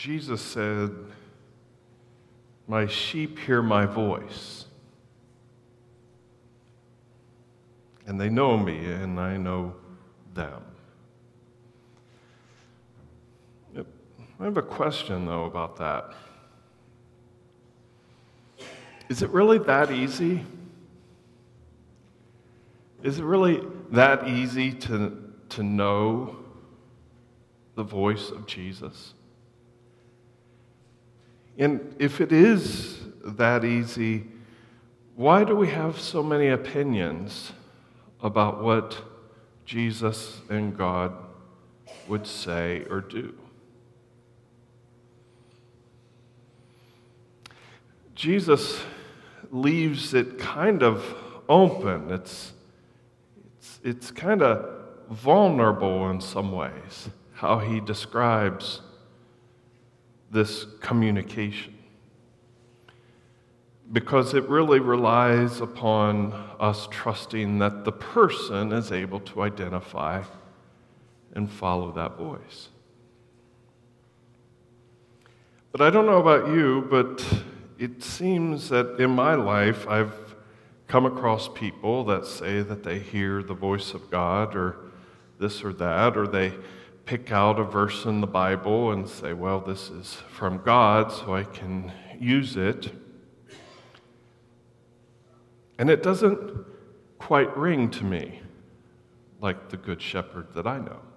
Jesus said, "My sheep hear my voice, and they know me, and I know them." I have a question, though, about that. Is it really that easy? Is it really that easy to know the voice of Jesus? And if it is that easy, why do we have so many opinions about what Jesus and God would say or do? Jesus leaves it kind of open. It's kind of vulnerable in some ways, how he describes this communication. Because it really relies upon us trusting that the person is able to identify and follow that voice. But I don't know about you, but it seems that in my life I've come across people that say that they hear the voice of God or this or that, or they pick out a verse in the Bible and say, well, this is from God, so I can use it. And it doesn't quite ring to me like the Good Shepherd that I know.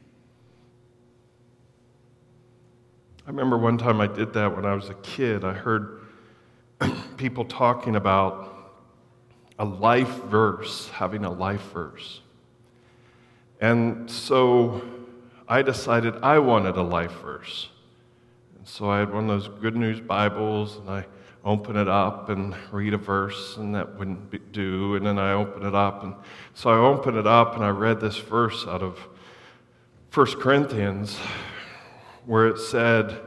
I remember one time I did that when I was a kid. I heard people talking about a life verse, having a life verse. And so I decided I wanted a life verse. And so I had one of those Good News Bibles, and I open it up and read a verse, and that wouldn't do. And then I open it up. And so I opened it up, and I read this verse out of 1 Corinthians, where it said,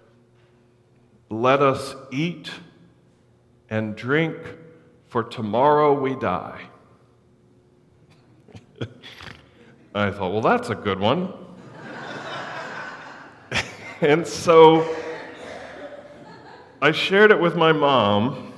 "Let us eat and drink, for tomorrow we die." I thought, well, that's a good one. And so I shared it with my mom,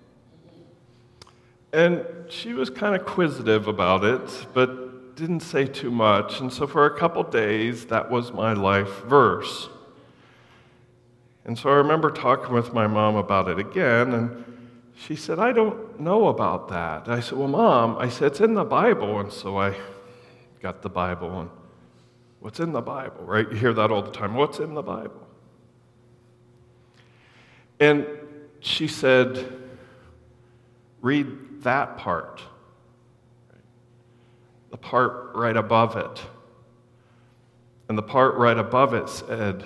and she was kind of quizzitive about it, but didn't say too much. And so for a couple days, that was my life verse. And so I remember talking with my mom about it again, and she said, "I don't know about that." I said, "Well, Mom," I said, "it's in the Bible." And so I got the Bible, and what's in the Bible, right? You hear that all the time. What's in the Bible? And she said, "Read that part, the part right above it." And the part right above it said,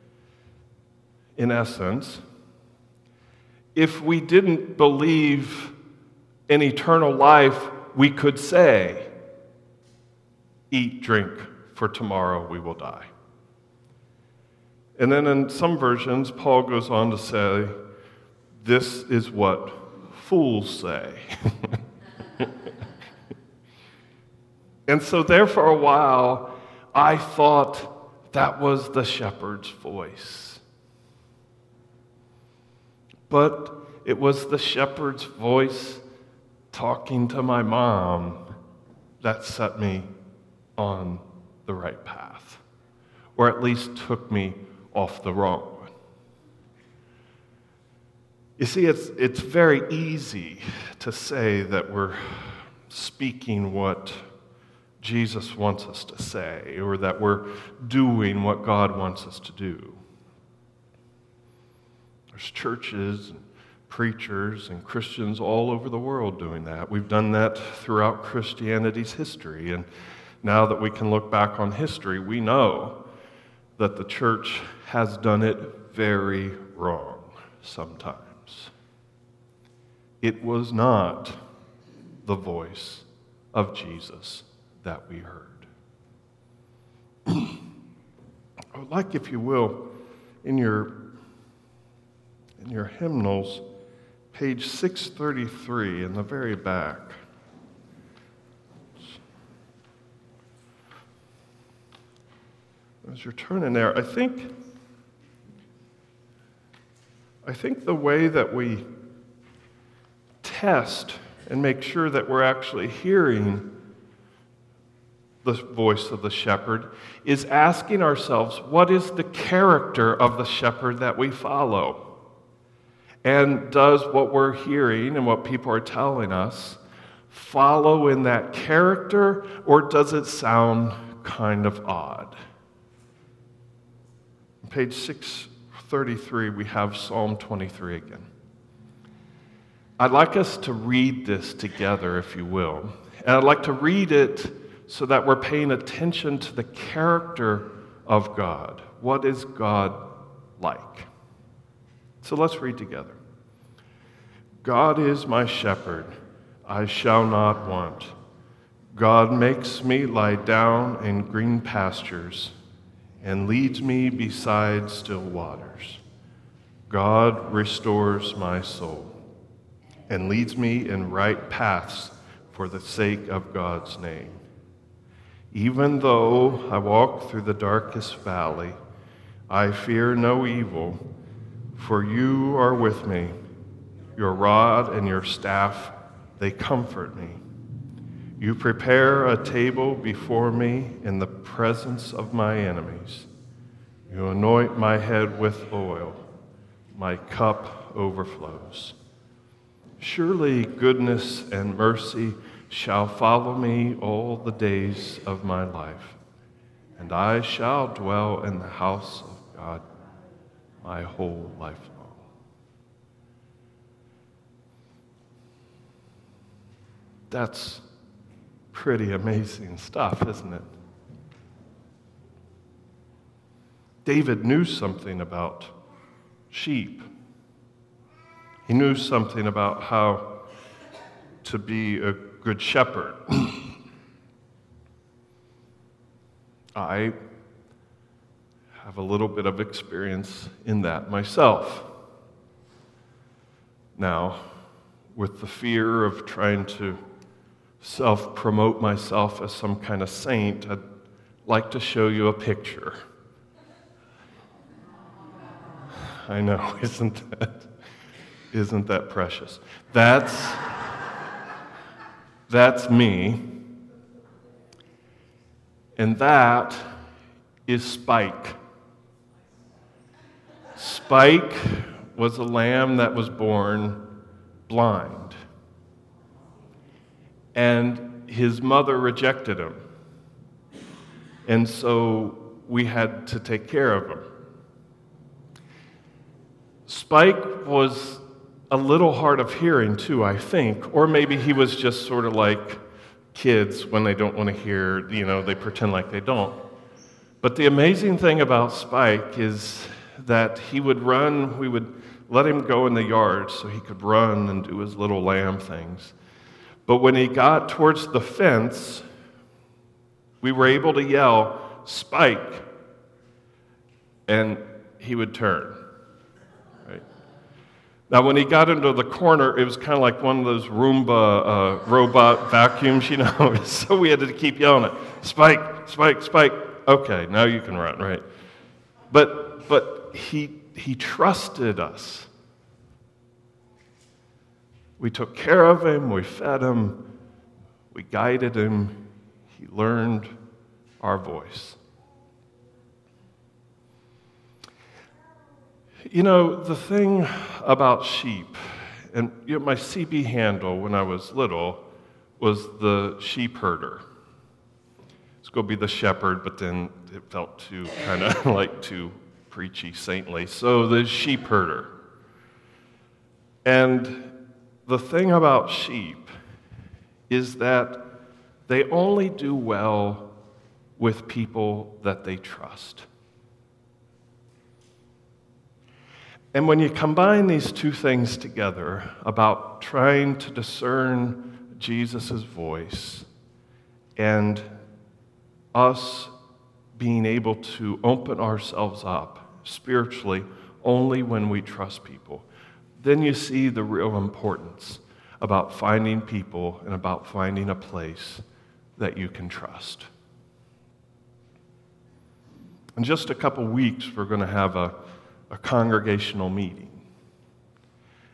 in essence, if we didn't believe in eternal life, we could say, "Eat, drink, for tomorrow we will die." And then in some versions, Paul goes on to say, this is what fools say. And so there for a while, I thought that was the shepherd's voice. But it was the shepherd's voice talking to my mom that set me on the right path, or at least took me off the wrong one. You see, it's very easy to say that we're speaking what Jesus wants us to say, or that we're doing what God wants us to do. There's churches and preachers and Christians all over the world doing that. We've done that throughout Christianity's history, and now that we can look back on history, we know that the church has done it very wrong sometimes. It was not the voice of Jesus that we heard. I would like, if you will, in your hymnals, page 633 in the very back. As you're turning there, I think I think the way that we test and make sure that we're actually hearing the voice of the shepherd is asking ourselves, what is the character of the shepherd that we follow? And does what we're hearing and what people are telling us follow in that character, or does it sound kind of odd? On page 633, we have Psalm 23 again. I'd like us to read this together, if you will. And I'd like to read it so that we're paying attention to the character of God. What is God like? So let's read together. God is my shepherd, I shall not want. God makes me lie down in green pastures and leads me beside still waters. God restores my soul and leads me in right paths for the sake of God's name. Even though I walk through the darkest valley, I fear no evil, for you are with me. Your rod and your staff, they comfort me. You prepare a table before me in the presence of my enemies. You anoint my head with oil. My cup overflows. Surely goodness and mercy shall follow me all the days of my life, and I shall dwell in the house of God my whole life long. That's pretty amazing stuff, isn't it? David knew something about sheep. He knew something about how to be a good shepherd. I have a little bit of experience in that myself. Now, with the fear of trying to self-promote myself as some kind of saint, I'd like to show you a picture. I know, isn't that precious? That's me. And that is Spike. Spike was a lamb that was born blind. And his mother rejected him. And so we had to take care of him. Spike was a little hard of hearing too, I think, or maybe he was just sort of like kids when they don't want to hear, they pretend like they don't. But the amazing thing about Spike is that he would run, we would let him go in the yard so he could run and do his little lamb things. But when he got towards the fence, we were able to yell, "Spike," and he would turn. Now, when he got into the corner, it was kind of like one of those Roomba robot vacuums, so we had to keep yelling it, "Spike, Spike, Spike." Okay, now you can run, right? But he trusted us. We took care of him, we fed him, we guided him. He learned our voice. The thing about sheep, and my CB handle when I was little was the sheep herder. It's going to be the shepherd, but then it felt too kind of like too preachy, saintly. So the sheep herder. And the thing about sheep is that they only do well with people that they trust. And when you combine these two things together about trying to discern Jesus' voice and us being able to open ourselves up spiritually only when we trust people, then you see the real importance about finding people and about finding a place that you can trust. In just a couple weeks, we're going to have a congregational meeting.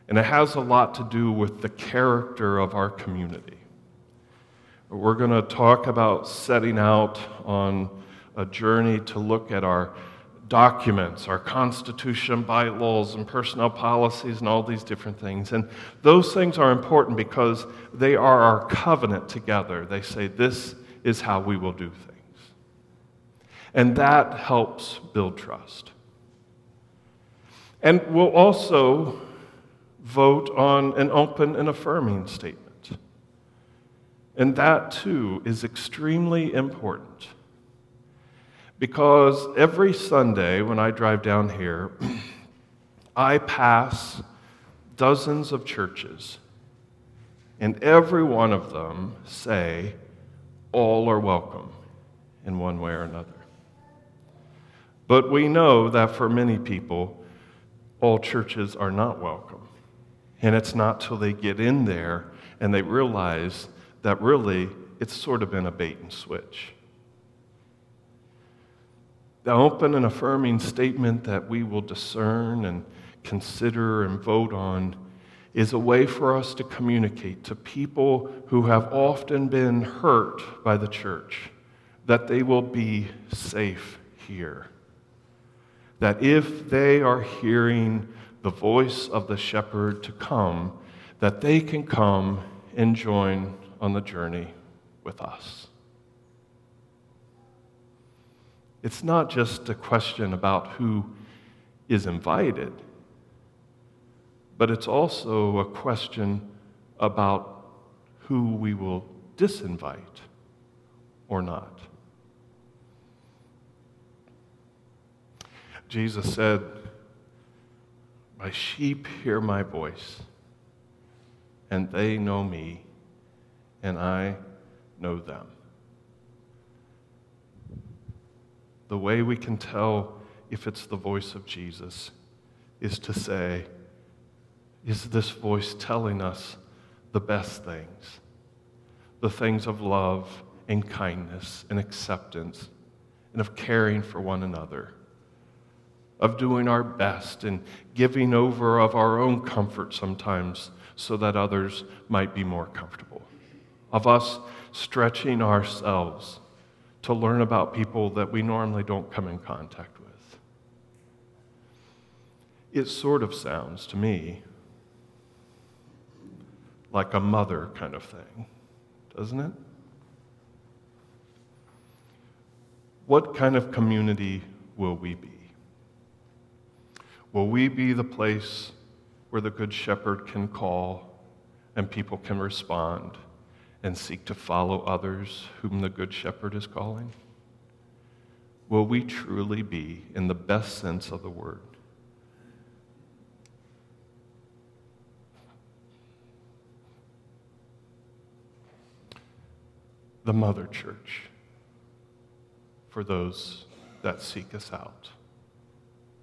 And it has a lot to do with the character of our community. We're going to talk about setting out on a journey to look at our documents, our constitution, bylaws, and personnel policies, and all these different things. And those things are important because they are our covenant together. They say, this is how we will do things. And that helps build trust. And we'll also vote on an open and affirming statement. And that, too, is extremely important. Because every Sunday when I drive down here, I pass dozens of churches, and every one of them say, all are welcome in one way or another. But we know that for many people, all churches are not welcome. And it's not till they get in there and they realize that really it's sort of been a bait and switch. The open and affirming statement that we will discern and consider and vote on is a way for us to communicate to people who have often been hurt by the church that they will be safe here. That if they are hearing the voice of the shepherd to come, that they can come and join on the journey with us. It's not just a question about who is invited, but it's also a question about who we will disinvite or not. Jesus said, "My sheep hear my voice, and they know me, and I know them." The way we can tell if it's the voice of Jesus is to say, is this voice telling us the best things? The things of love and kindness and acceptance and of caring for one another, of doing our best and giving over of our own comfort sometimes so that others might be more comfortable, of us stretching ourselves to learn about people that we normally don't come in contact with. It sort of sounds to me like a mother kind of thing, doesn't it? What kind of community will we be? Will we be the place where the Good Shepherd can call and people can respond and seek to follow others whom the Good Shepherd is calling? Will we truly be, in the best sense of the word, the mother church for those that seek us out?